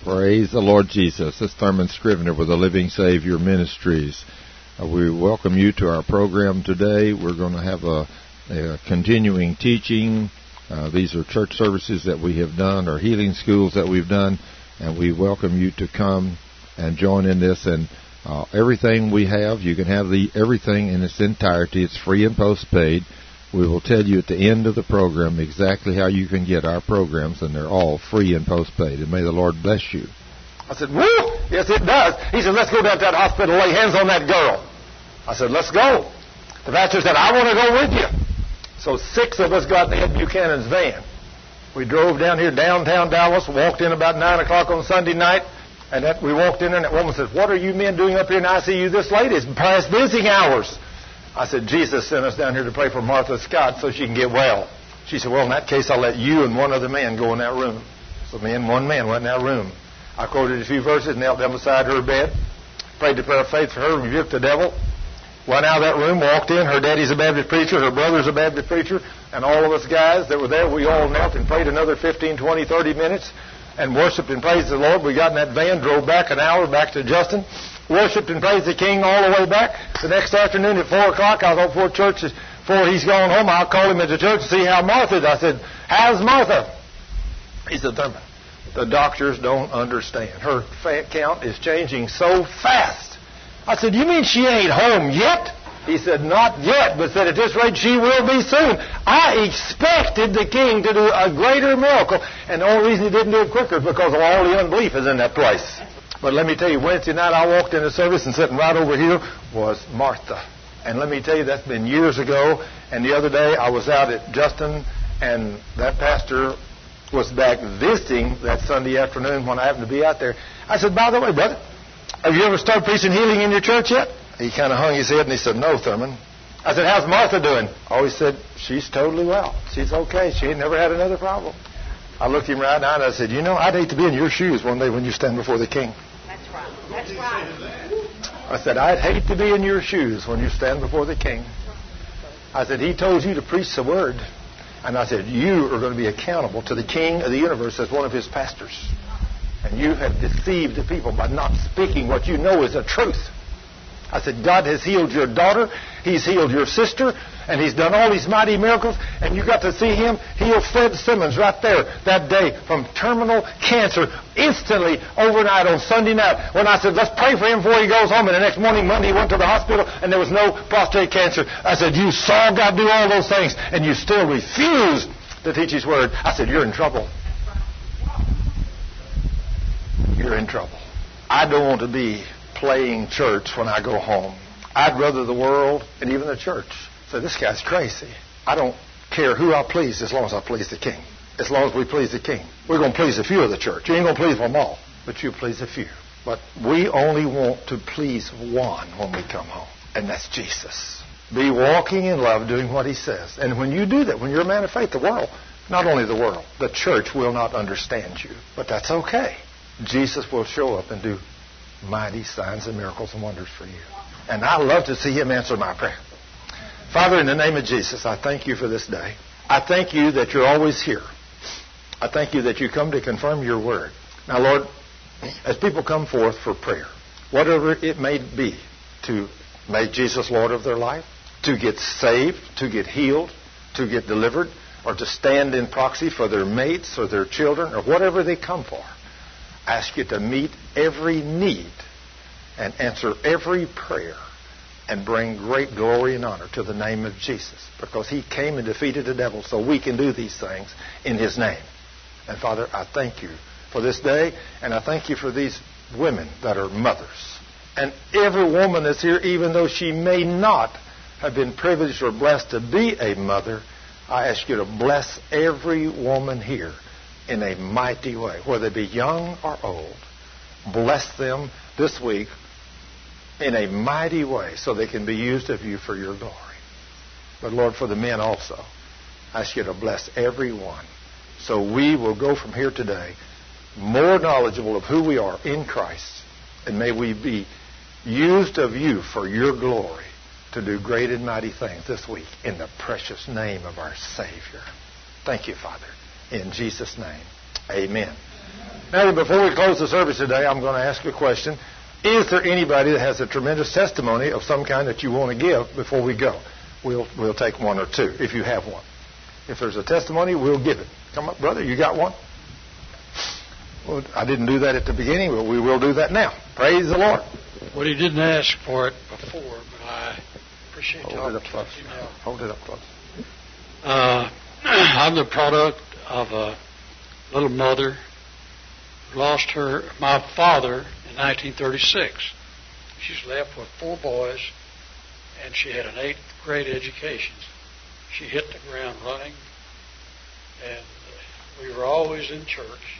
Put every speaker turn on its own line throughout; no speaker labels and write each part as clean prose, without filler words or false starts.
Praise the Lord Jesus. This is Thurman Scrivener with the Living Savior Ministries. We welcome you to our program today. We're going to have a continuing teaching. These are church services that we have done, or healing schools that we've done, and we welcome you to come and join in this. And everything we have, you can have everything in its entirety. It's free and postpaid. We will tell you at the end of the program exactly how you can get our programs, and they're all free and postpaid. And may the Lord bless you.
I said, woo! Yes, it does. He said, let's go down to that hospital, lay hands on that girl. I said, let's go. The pastor said, I want to go with you. So 6 of us got in Ed Buchanan's van. We drove down here, downtown Dallas, walked in about 9 o'clock on Sunday night, and we walked in there, and that woman said, what are you men doing up here in ICU this late? It's past visiting hours. I said, Jesus sent us down here to pray for Martha Scott so she can get well. She said, well, in that case, I'll let you and one other man go in that room. So me and one man went in that room. I quoted a few verses, knelt down beside her bed, prayed the prayer of faith for her, rebuked the devil, went out of that room, walked in. Her daddy's a Baptist preacher, her brother's a Baptist preacher, and all of us guys that were there, we all knelt and prayed another 15, 20, 30 minutes and worshiped and praised the Lord. We got in that van, drove back an hour back to Justin, worshipped and praised the King all the way back. The next afternoon at 4 o'clock, I thought before he's gone home, I'll call him at the church to see how Martha is. I said, how's Martha? He said, Thurman, the doctors don't understand. Her fat count is changing so fast. I said, you mean she ain't home yet? He said, not yet, but said at this rate she will be soon. I expected the King to do a greater miracle, and the only reason he didn't do it quicker is because of all the unbelief is in that place. But let me tell you, Wednesday night I walked into service, and sitting right over here was Martha. And let me tell you, that's been years ago. And the other day I was out at Justin, and that pastor was back visiting that Sunday afternoon when I happened to be out there. I said, by the way, brother, have you ever started preaching healing in your church yet? He kind of hung his head and he said, no, Thurman. I said, how's Martha doing? Oh, he said, she's totally well. She's okay. She ain't never had another problem. I looked him right down and I said, you know, I'd hate to be in your shoes one day when you stand before the King.
That's right. That's right.
I said, I'd hate to be in your shoes when you stand before the King. I said, he told you to preach the word. And I said, you are going to be accountable to the King of the universe as one of his pastors. And you have deceived the people by not speaking what you know is the truth. I said, God has healed your daughter, he's healed your sister, and he's done all these mighty miracles, and you got to see him heal Fred Simmons right there that day from terminal cancer instantly overnight on Sunday night. When I said, let's pray for him before he goes home, and the next morning, Monday, he went to the hospital, and there was no prostate cancer. I said, you saw God do all those things, and you still refuse to teach his word. I said, you're in trouble. You're in trouble. I don't want to be playing church when I go home. I'd rather the world and even the church say, this guy's crazy. I don't care who I please as long as I please the King. As long as we please the King. We're going to please a few of the church. You ain't going to please them all, but you please a few. But we only want to please one when we come home, and that's Jesus. Be walking in love, doing what he says. And when you do that, when you're a man of faith, the world, not only the world, the church will not understand you. But that's okay. Jesus will show up and do mighty signs and miracles and wonders for you. And I love to see him answer my prayer. Father, in the name of Jesus, I thank you for this day. I thank you that you're always here. I thank you that you come to confirm your word. Now, Lord, as people come forth for prayer, whatever it may be, to make Jesus Lord of their life, to get saved, to get healed, to get delivered, or to stand in proxy for their mates or their children, or whatever they come for, ask you to meet every need and answer every prayer and bring great glory and honor to the name of Jesus, because he came and defeated the devil so we can do these things in his name. And Father, I thank you for this day, and I thank you for these women that are mothers. And every woman that's here, even though she may not have been privileged or blessed to be a mother, I ask you to bless every woman here in a mighty way, whether they be young or old. Bless them this week in a mighty way so they can be used of you for your glory. But Lord, for the men also, I ask you to bless everyone so we will go from here today more knowledgeable of who we are in Christ, and may we be used of you for your glory to do great and mighty things this week in the precious name of our Savior. Thank you, Father. In Jesus' name, amen. Now, before we close the service today, I'm going to ask a question. Is there anybody that has a tremendous testimony of some kind that you want to give before we go? We'll take one or two if you have one. If there's a testimony, we'll give it. Come up, brother. You got one? Well, I didn't do that at the beginning, but we will do that now. Praise the Lord.
Well, he didn't ask for it before, but I appreciate talking to you now.
Hold it up close.
I'm the product of a little mother who lost my father in 1936. She's left with 4 boys, and she had an 8th grade education. She hit the ground running, and we were always in church.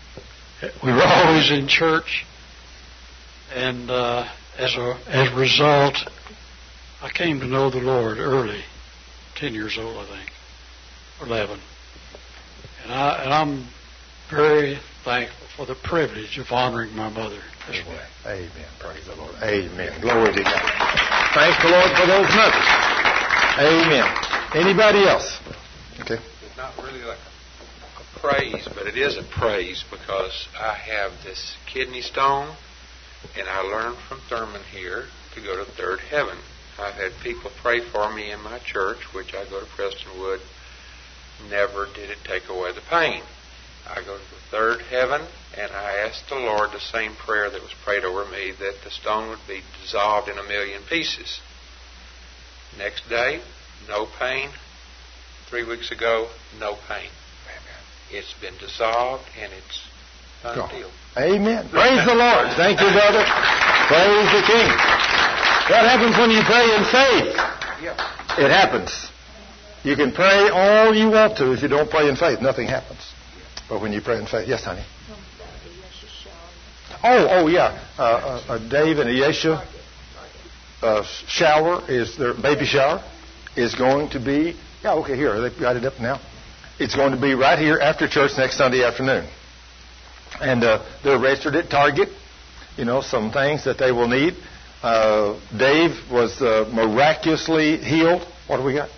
And as a result, I came to know the Lord early, 10 years old, I think, or 11. And I'm very thankful for the privilege of honoring my mother this way.
Amen. Praise the Lord. Amen. Glory to God. Thank the Lord for those mothers. Amen. Anybody else? Okay.
It's not really like a praise, but it is a praise because I have this kidney stone, and I learned from Thurman here to go to third heaven. I've had people pray for me in my church, which I go to Prestonwood. Never did it take away the pain. I go to the third heaven, and I ask the Lord the same prayer that was prayed over me, that the stone would be dissolved in 1,000,000 pieces. Next day, no pain. 3 weeks ago, no pain. It's been dissolved, and it's done deal.
Amen. Praise the Lord. Thank you, brother. Praise the King. What happens when you pray in faith? It happens. You can pray all you want to. If you don't pray in faith, nothing happens. But when you pray in faith, yes, honey. Oh, yeah. Dave and Yesha shower is their baby shower is going to be. Yeah, okay. Here they've got it up now. It's going to be right here after church next Sunday afternoon, and they're registered at Target. You know, some things that they will need. Dave was miraculously healed. What do we got?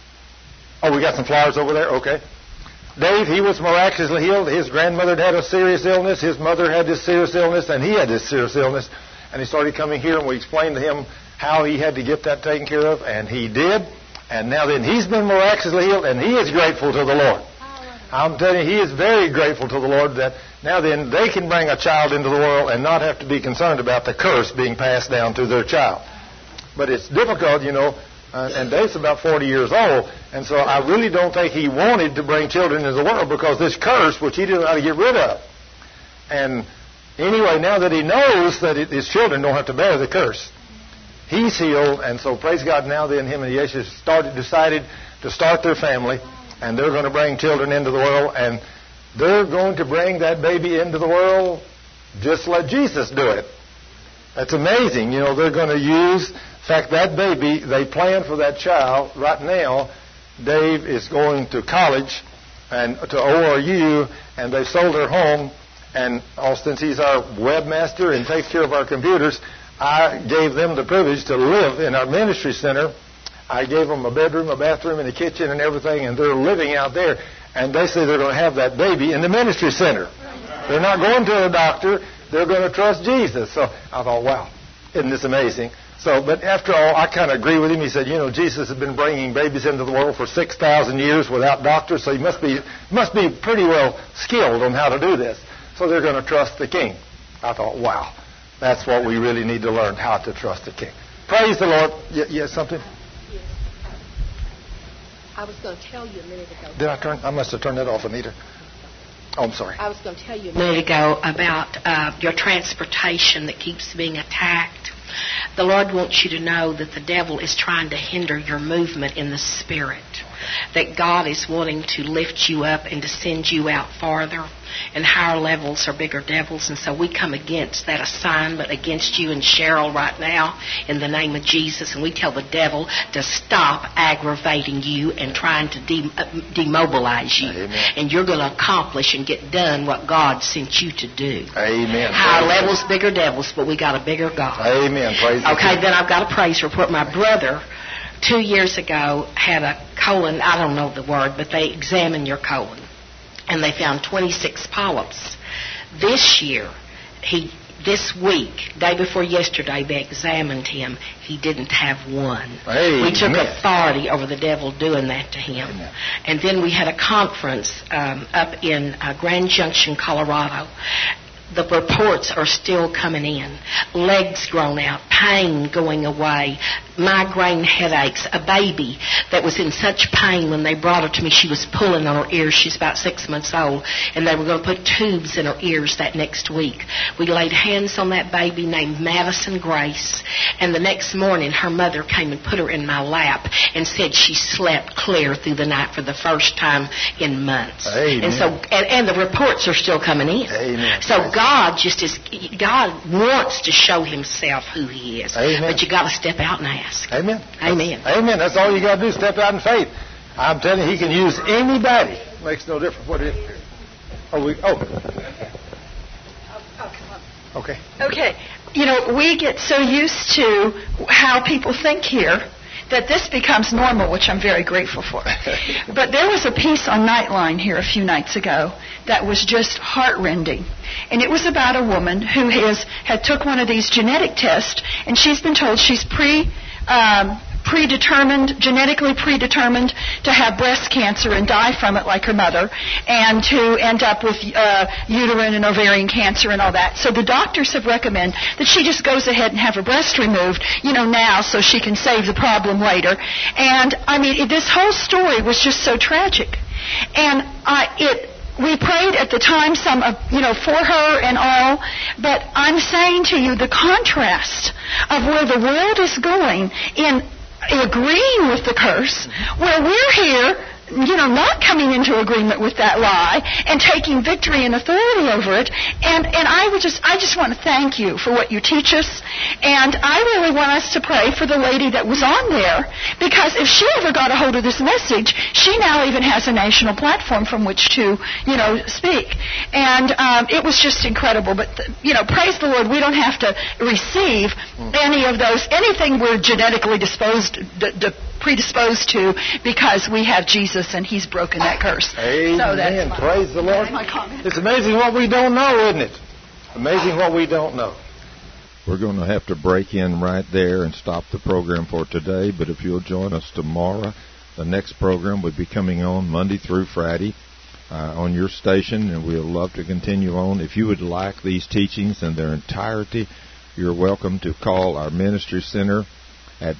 Oh, we got some flowers over there. Okay. Dave, he was miraculously healed. His grandmother had a serious illness. His mother had this serious illness, and he had this serious illness. And he started coming here, and we explained to him how he had to get that taken care of, and he did. And now then, he's been miraculously healed, and he is grateful to the Lord. I'm telling you, he is very grateful to the Lord that now then they can bring a child into the world and not have to be concerned about the curse being passed down to their child. But it's difficult, you know. And Dave's about 40 years old, and so I really don't think he wanted to bring children into the world because this curse, which he didn't know how to get rid of. And anyway, now that he knows that his children don't have to bear the curse, he's healed, and so praise God. Now then, him and Yeshua decided to start their family, and they're going to bring children into the world, and they're going to bring that baby into the world just like Jesus do it. That's amazing. You know, they're going to use. In fact, that baby, they plan for that child right now. Dave is going to college and to ORU, and they sold their home. And since he's our webmaster and takes care of our computers, I gave them the privilege to live in our ministry center. I gave them a bedroom, a bathroom, and a kitchen and everything, and they're living out there. And they say they're going to have that baby in the ministry center. They're not going to a doctor. They're going to trust Jesus. So I thought, wow, isn't this amazing? So, but after all, I kind of agree with him. He said, you know, Jesus has been bringing babies into the world for 6,000 years without doctors, so he must be pretty well skilled on how to do this. So they're going to trust the King. I thought, wow, that's what we really need to learn, how to trust the King. Praise the Lord. Yes, something?
Yes. I was going to tell you a minute ago.
Did I turn? I must have turned that off, Anita. Oh, I'm sorry.
I was going to tell you a minute ago about your transportation that keeps being attacked. The Lord wants you to know that the devil is trying to hinder your movement in the Spirit, that God is wanting to lift you up and to send you out farther, and higher levels are bigger devils. And so we come against that assignment against you and Cheryl right now in the name of Jesus, and we tell the devil to stop aggravating you and trying to demobilize you.
Amen.
And you're going to accomplish and get done what God sent you to do.
Amen.
Higher levels, bigger devils, but we got a bigger God.
Amen. Praise
okay, then I've got a praise report. My brother 2 years ago had a colon, I don't know the word, but they examined your colon, and they found 26 polyps. This year, this week, day before yesterday, they examined him. He didn't have one.
Amen.
We took authority over the devil doing that to him.
Amen.
And then we had a conference up in Grand Junction, Colorado. The reports are still coming in. Legs grown out, pain going away, migraine headaches, a baby that was in such pain when they brought her to me. She was pulling on her ears. She's about 6 months old, and they were going to put tubes in her ears that next week. We laid hands on that baby named Madison Grace, and the next morning her mother came and put her in my lap and said she slept clear through the night for the first time in months.
Amen.
And so, and the reports are still coming in.
Amen.
So God wants to show Himself who He is.
Amen.
But you got to step out and ask.
Amen.
Amen.
Amen. That's all you got to do. Step out in faith. I'm telling you, He can use anybody. Makes no difference. What is it? Okay.
Okay. You know, we get so used to how people think here that this becomes normal, which I'm very grateful for. But there was a piece on Nightline here a few nights ago that was just heartrending. And it was about a woman who had took one of these genetic tests, and she's been told she's genetically predetermined to have breast cancer and die from it like her mother, and to end up with uterine and ovarian cancer and all that. So the doctors have recommended that she just goes ahead and have her breast removed, now, so she can save the problem later. And, I mean, this whole story was just so tragic. And we prayed at the time for her and all, but I'm saying to you the contrast of where the world is going in agreeing with the curse, where we're here, not coming into agreement with that lie and taking victory and authority over it. And I just want to thank you for what you teach us. And I really want us to pray for the lady that was on there, because if she ever got a hold of this message, she now even has a national platform from which to, speak. And it was just incredible. But, praise the Lord, we don't have to receive anything we're genetically predisposed to, because we have Jesus and He's broken that curse.
Amen.
So that's
praise the Lord. It's amazing what we don't know, isn't it? Amazing what we don't know.
We're going to have to break in right there and stop the program for today, but if you'll join us tomorrow, the next program will be coming on Monday through Friday on your station, and we'll love to continue on. If you would like these teachings in their entirety, you're welcome to call our ministry center at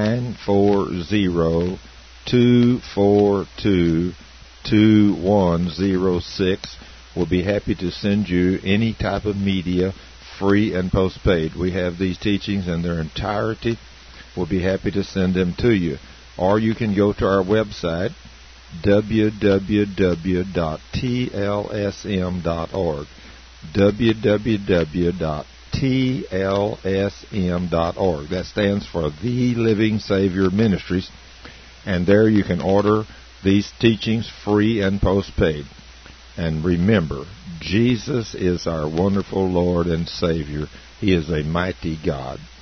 940-242-2106. We'll be happy to send you any type of media, free and postpaid. We have these teachings in their entirety. We'll be happy to send them to you. Or you can go to our website, www.tlsm.org. www.tlsm.org. That stands for The Living Savior Ministries. And there you can order these teachings free and postpaid. And remember, Jesus is our wonderful Lord and Savior. He is a mighty God.